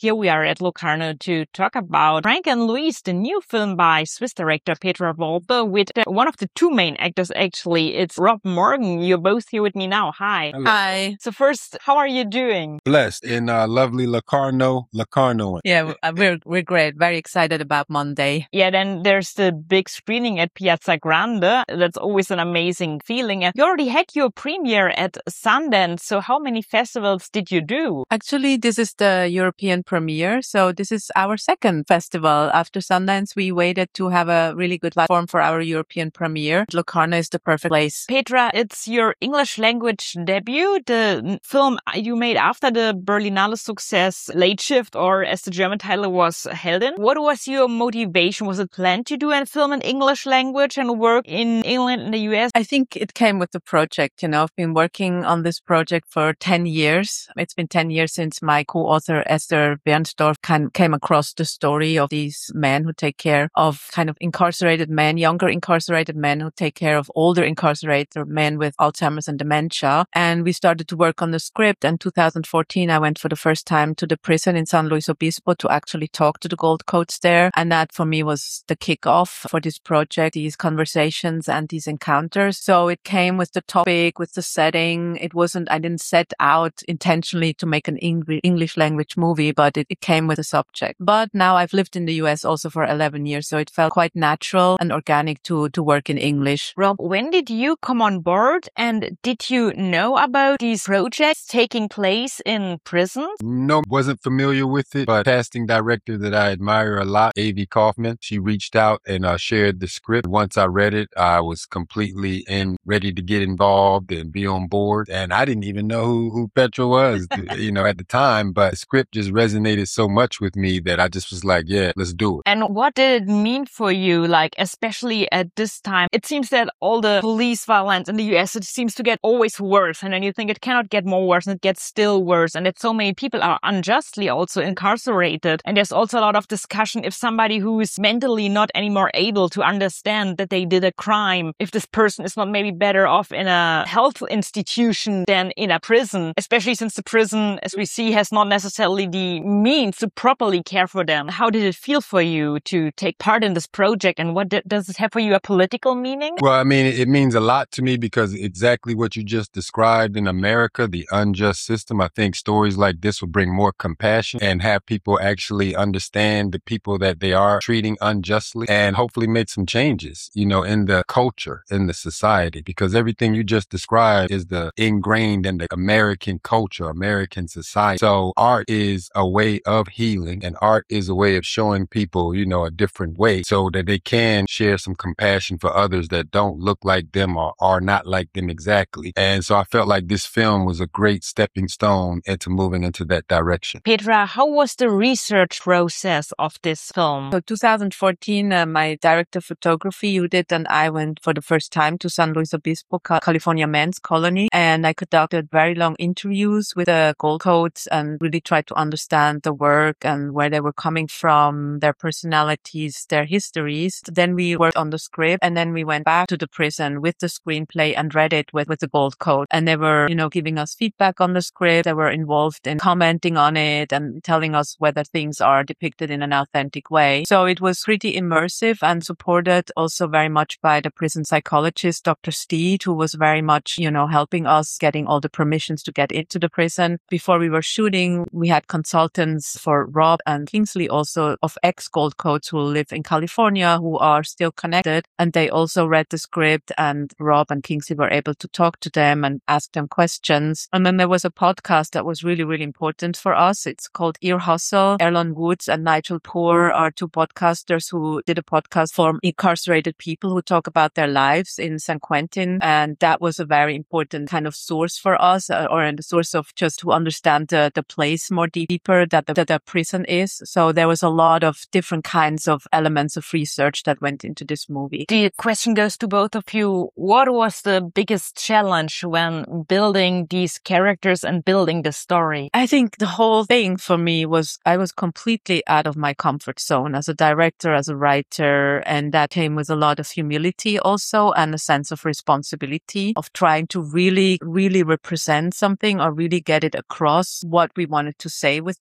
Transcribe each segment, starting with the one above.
Here we are at Locarno to talk about Frank and Louise, the new film by Swiss director Petra Volpe, with one of the two main actors, actually. It's Rob Morgan. You're both here with me now. Hi. Hello. Hi. So first, how are you doing? Blessed in lovely Locarno. Yeah, we're great. Very excited about Monday. Yeah, then there's the big screening at Piazza Grande. That's always an amazing feeling. And you already had your premiere at Sundance. So how many festivals did you do? Actually, this is the European premiere. So this is our second festival. After Sundance, we waited to have a really good platform for our European premiere. Locarno is the perfect place. Petra, it's your English language debut, the film you made after the Berlinale success, Late Shift, or as the German title was, Helden. What was your motivation? Was it planned to do a film in English language and work in England and the US? I think it came with the project. I've been working on this project for 10 years. It's been 10 years since my co-author Esther Bernsdorf came across the story of these men who take care of kind of incarcerated men, younger incarcerated men who take care of older incarcerated men with Alzheimer's and dementia. And we started to work on the script. And 2014, I went for the first time to the prison in San Luis Obispo to actually talk to the Gold Coats there. And that for me was the kickoff for this project, these conversations and these encounters. So it came with the topic, with the setting. I didn't set out intentionally to make an English language movie, but it came with a subject. But now I've lived in the US also for 11 years, so it felt quite natural and organic to work in English. Rob, when did you come on board, and did you know about these projects taking place in prisons? No, wasn't familiar with it, but casting director that I admire a lot, Avi Kaufman, she reached out and shared the script. Once I read it, I was completely ready to get involved and be on board. And I didn't even know who Petra was, at the time, but the script just resonated so much with me that I just was like, yeah, let's do it. And what did it mean for you, especially at this time? It seems that all the police violence in the US, it seems to get always worse. And then you think it cannot get more worse, and it gets still worse. And that so many people are unjustly also incarcerated. And there's also a lot of discussion if somebody who is mentally not anymore able to understand that they did a crime, if this person is not maybe better off in a health institution than in a prison, especially since the prison, as we see, has not necessarily the means to properly care for them. How did it feel for you to take part in this project, and what does it have for you a political meaning? Well, I mean, it means a lot to me because exactly what you just described in America, the unjust system. I think stories like this will bring more compassion and have people actually understand the people that they are treating unjustly, and hopefully make some changes, in the culture, in the society, because everything you just described is ingrained in the American culture, American society. So art is a way of healing, and art is a way of showing people, a different way so that they can share some compassion for others that don't look like them or are not like them exactly. And so I felt like this film was a great stepping stone into moving into that direction. Petra, how was the research process of this film? So 2014, my director of photography, Judith, and I went for the first time to San Luis Obispo, California Men's Colony. And I conducted very long interviews with the Gold Coats and really tried to understand the work and where they were coming from, their personalities, their histories. Then we worked on the script, and then we went back to the prison with the screenplay and read it with the Gold Coat. And they were, giving us feedback on the script. They were involved in commenting on it and telling us whether things are depicted in an authentic way. So it was pretty immersive and supported also very much by the prison psychologist, Dr. Steed, who was very much, helping us getting all the permissions to get into the prison. Before we were shooting, we had consultants for Rob and Kingsley, also of ex-Gold Coats who live in California, who are still connected. And they also read the script, and Rob and Kingsley were able to talk to them and ask them questions. And then there was a podcast that was really, really important for us. It's called Ear Hustle. Erlon Woods and Nigel Poor are two podcasters who did a podcast for incarcerated people who talk about their lives in San Quentin. And that was a very important kind of source for us, or a source of just to understand the place more deeper that the prison is. So there was a lot of different kinds of elements of research that went into this movie. The question goes to both of you. What was the biggest challenge when building these characters and building the story? I think the whole thing for me was I was completely out of my comfort zone as a director, as a writer, and that came with a lot of humility also, and a sense of responsibility of trying to really, really represent something or really get it across what we wanted to say with the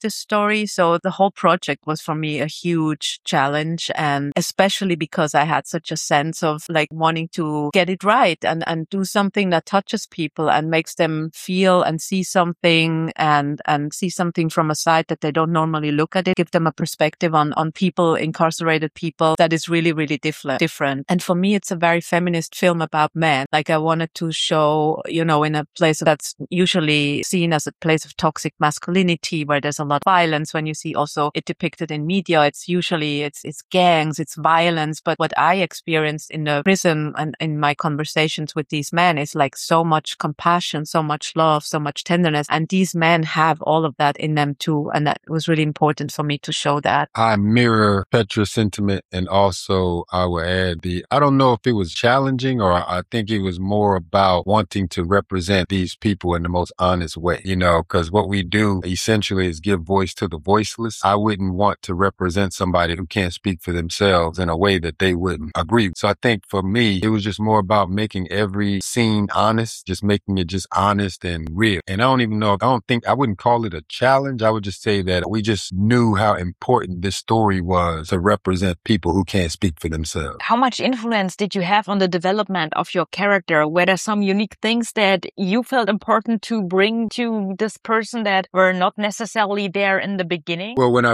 the story. So the whole project was for me a huge challenge, and especially because I had such a sense of like wanting to get it right and do something that touches people and makes them feel and see something and see something from a side that they don't normally look at it, give them a perspective on people, incarcerated people that is really, really different. And for me, it's a very feminist film about men. Like I wanted to show, you know, in a place that's usually seen as a place of toxic masculinity where there's a lot of violence. When you see also it depicted in media, it's usually it's gangs, it's violence. But what I experienced in the prison and in my conversations with these men is like so much compassion, so much love, so much tenderness. And these men have all of that in them too. And that was really important for me to show that. I mirror Petra's sentiment, and also I will add I don't know if it was challenging, or I think it was more about wanting to represent these people in the most honest way, you know, because what we do essentially is give voice to the voiceless. I wouldn't want to represent somebody who can't speak for themselves in a way that they wouldn't agree. So I think for me, it was just more about making every scene honest, just making it just honest and real. And I wouldn't call it a challenge. I would just say that we just knew how important this story was to represent people who can't speak for themselves. How much influence did you have on the development of your character? Were there some unique things that you felt important to bring to this person that were not necessarily there in the beginning? Well, when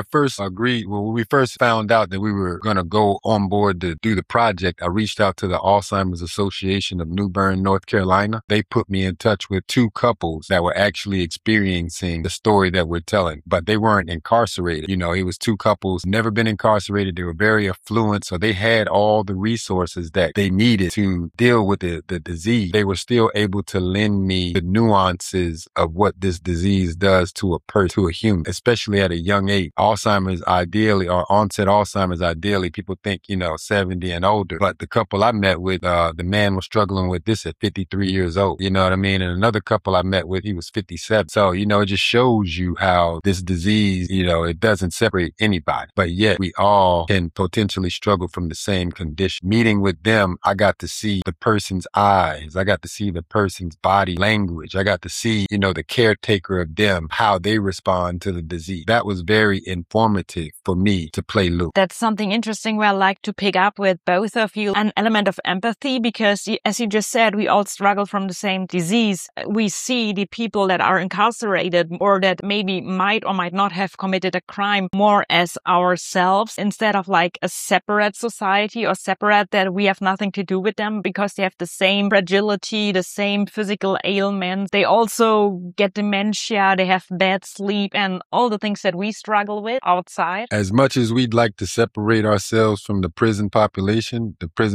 we first found out that we were going to go on board to do the project, I reached out to the Alzheimer's Association of New Bern, North Carolina. They put me in touch with two couples that were actually experiencing the story that we're telling, but they weren't incarcerated. You know, it was two couples, never been incarcerated. They were very affluent, so they had all the resources that they needed to deal with the disease. They were still able to lend me the nuances of what this disease does to a human, especially at a young age. Alzheimer's ideally, or onset Alzheimer's ideally, people think, 70 and older. But the couple I met with, the man was struggling with this at 53 years old. You know what I mean? And another couple I met with, he was 57. So, it just shows you how this disease, it doesn't separate anybody, but yet we all can potentially struggle from the same condition. Meeting with them, I got to see the person's eyes. I got to see the person's body language. I got to see, the caretaker of them, how they respond to the disease. That was very informative for me to play Luke. That's something interesting where I like to pick up with both of you, an element of empathy, because as you just said, we all struggle from the same disease. We see the people that are incarcerated or that maybe might or might not have committed a crime more as ourselves, instead of like a separate society or separate that we have nothing to do with them because they have the same fragility, the same physical ailments. They also get dementia, they have bad sleep and all the things that we struggle with outside. As much as we'd like to separate ourselves from the prison population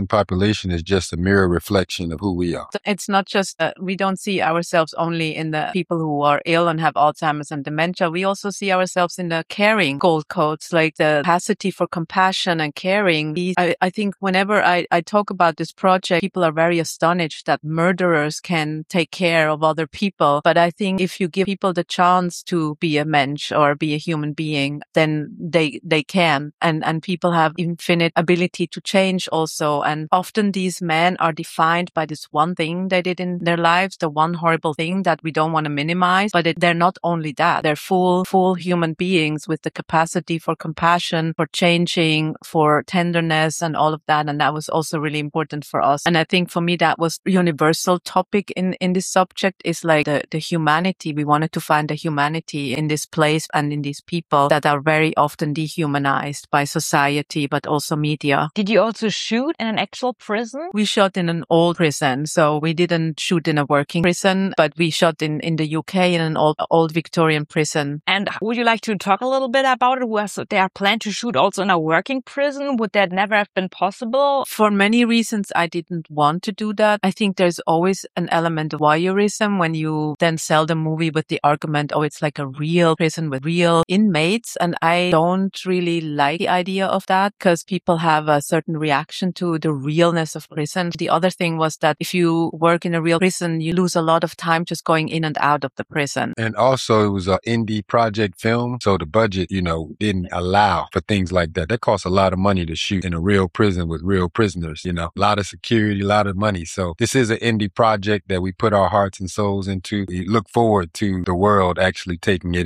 is just a mirror reflection of who we are. It's not just, we don't see ourselves only in the people who are ill and have Alzheimer's and dementia. We also see ourselves in the caring gold codes, like the capacity for compassion and caring. I think whenever I talk about this project, people are very astonished that murderers can take care of other people. But I think if you give people the chance to be a mensch or be a human being, then they can. And people have infinite ability to change also. And often these men are defined by this one thing they did in their lives, the one horrible thing that we don't want to minimize. But they're not only that, they're full human beings with the capacity for compassion, for changing, for tenderness and all of that. And that was also really important for us. And I think for me, that was a universal topic in this subject, is like the humanity. We wanted to find the humanity in this place and in these people that are very often dehumanized by society, but also media. Did you also shoot in an actual prison? We shot in an old prison. So we didn't shoot in a working prison, but we shot in the UK in an old Victorian prison. And would you like to talk a little bit about it? Was there planned to shoot also in a working prison? Would that never have been possible? For many reasons, I didn't want to do that. I think there's always an element of voyeurism when you then sell the movie with the argument, oh, it's like a real prison with real inmates. And I don't really like the idea of that because people have a certain reaction to the realness of prison. The other thing was that if you work in a real prison, you lose a lot of time just going in and out of the prison. And also it was an indie project film. So the budget, didn't allow for things like that. That costs a lot of money to shoot in a real prison with real prisoners, a lot of security, a lot of money. So this is an indie project that we put our hearts and souls into. We look forward to the world actually taking it in and seeing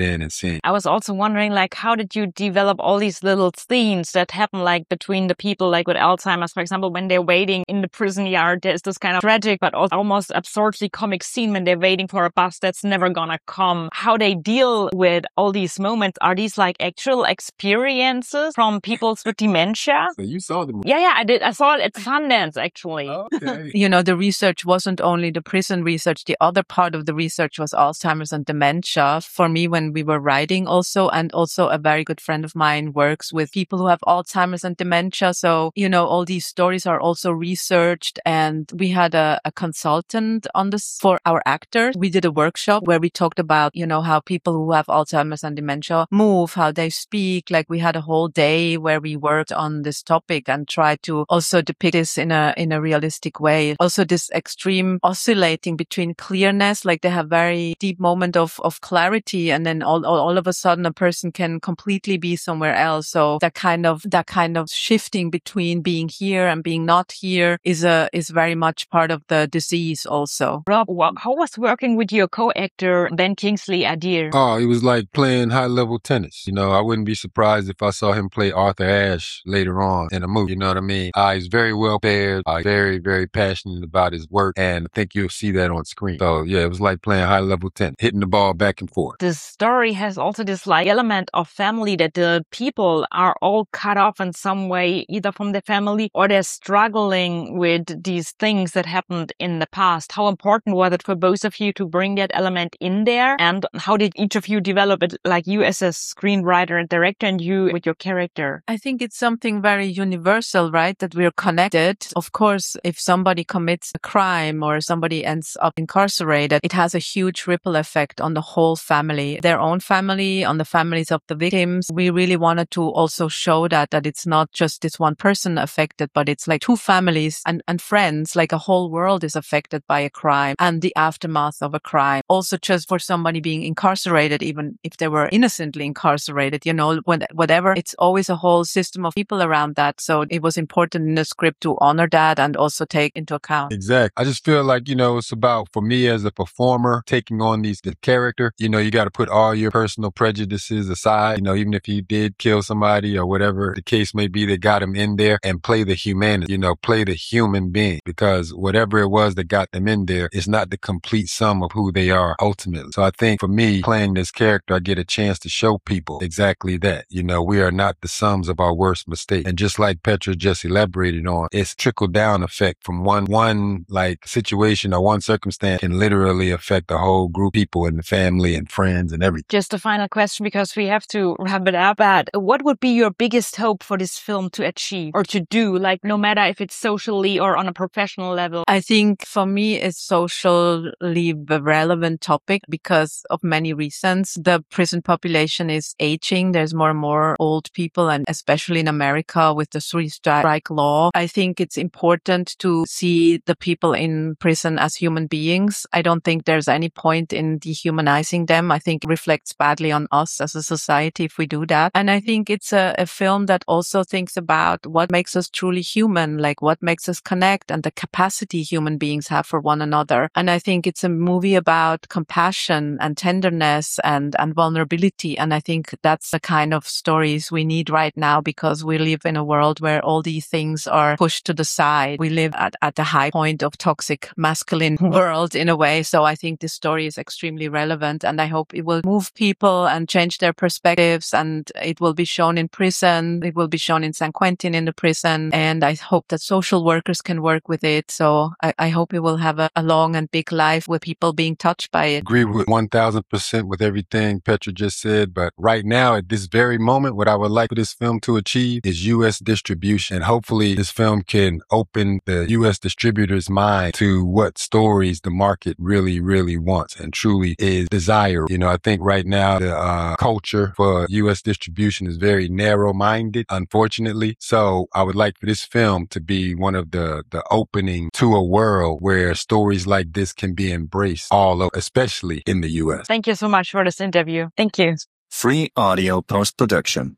scene. I was also wondering, like, how did you develop all these little scenes that happen, like, between the people, like with Alzheimer's, for example, when they're waiting in the prison yard, there's this kind of tragic, but also almost absurdly comic scene when they're waiting for a bus that's never gonna come. How they deal with all these moments. Are these like actual experiences from people with dementia? So you saw them? Yeah, I did. I saw it at Sundance, actually. Okay. The research wasn't only the prison research. The other part of the research was Alzheimer's and dementia. For me, when we were writing also, and also a very good friend of mine works with people who have Alzheimer's and dementia. So, all these stories are also researched, and we had a consultant on this for our actors. We did a workshop where we talked about, how people who have Alzheimer's and dementia move, how they speak. Like we had a whole day where we worked on this topic and tried to also depict this in a realistic way. Also this extreme oscillating between clearness, like they have very deep moment of clarity, and then all of a sudden a person can completely be somewhere else. So that kind of shifting between being here and being not here is very much part of the disease also. Rob, how was working with your co-actor Ben Kingsley Adir? Oh, it was like playing high-level tennis. I wouldn't be surprised if I saw him play Arthur Ashe later on in a movie. You know what I mean? He's very well paired, very, very passionate about his work, and I think you'll see that on screen. So yeah, it was like playing high-level tennis, hitting the ball back and forth. The story has also this like element of family, that the people are all cut off in some way, either from their family or they're struggling with these things that happened in the past. How important was it for both of you to bring that element in there? And how did each of you develop it, like you as a screenwriter and director and you with your character? I think it's something very universal, right? That we're connected. Of course, if somebody commits a crime or somebody ends up incarcerated, it has a huge ripple effect on the whole family, their own family, on the families of the victims. We really wanted to also show that it's not just this one person affected, but it's like two families and friends, like a whole world is affected by a crime and the aftermath of a crime. Also just for somebody being incarcerated, even if they were innocently incarcerated, whatever, it's always a whole system of people around that. So it was important in the script to honor that and also take into account. Exactly. I just feel like, it's about, for me as a performer, taking on the character, you got to put all your personal prejudices aside, even if you did kill somebody or whatever the case may be, they got him in there, and play the humanity, play the human being, because whatever it was that got them in there is not the complete sum of who they are ultimately. So I think for me, playing this character, I get a chance to show people exactly that, we are not the sums of our worst mistakes. And just like Petra just elaborated on, it's trickle down effect from one like situation or one circumstance can literally affect the whole group of people and the family and friends and everything. Just a final question, because we have to wrap it up. But what would be your biggest hope for this film to achieve or to do, like no matter if it's socially or on a professional level? I think for me, it's socially relevant topic because of many reasons. The prison population is aging. There's more and more old people, and especially in America with the 3-strike law, I think it's important to see the people in prison as human beings. I don't think there's any point in dehumanizing them. I think it reflects badly on us as a society if we do that. And I think it's a film that also thinks about what makes us truly human, like what makes us connect and the capacity human beings have for one another. And I think it's a movie about compassion and tenderness and vulnerability. And I think that's the kind of stories we need right now, because we live in a world where all these things are pushed to the side. We live at the high point of toxic masculine world in a way. So I think this story is extremely relevant, and I hope it will move people and change their perspectives, and it will be shown in prison. It will be shown in San Quentin in the prison, and I hope that social workers can work with it. So I hope it will have a long and big life with people being touched by it. Agree with 1000% with everything Petra just said, but right now at this very moment, what I would like for this film to achieve is U.S. distribution. And hopefully this film can open the U.S. distributor's mind to what stories the market really, really wants and truly is desired. I think right now the culture for U.S. distribution is very narrow-minded, unfortunately. So I would like for this film to be one of the opening to a world where stories like this can be embraced all over, especially in the U.S. Thank you so much for this interview. Thank you. Free audio post-production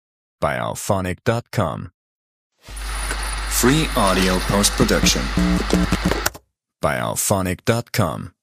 by Auphonic.com. Free audio post-production by Auphonic.com.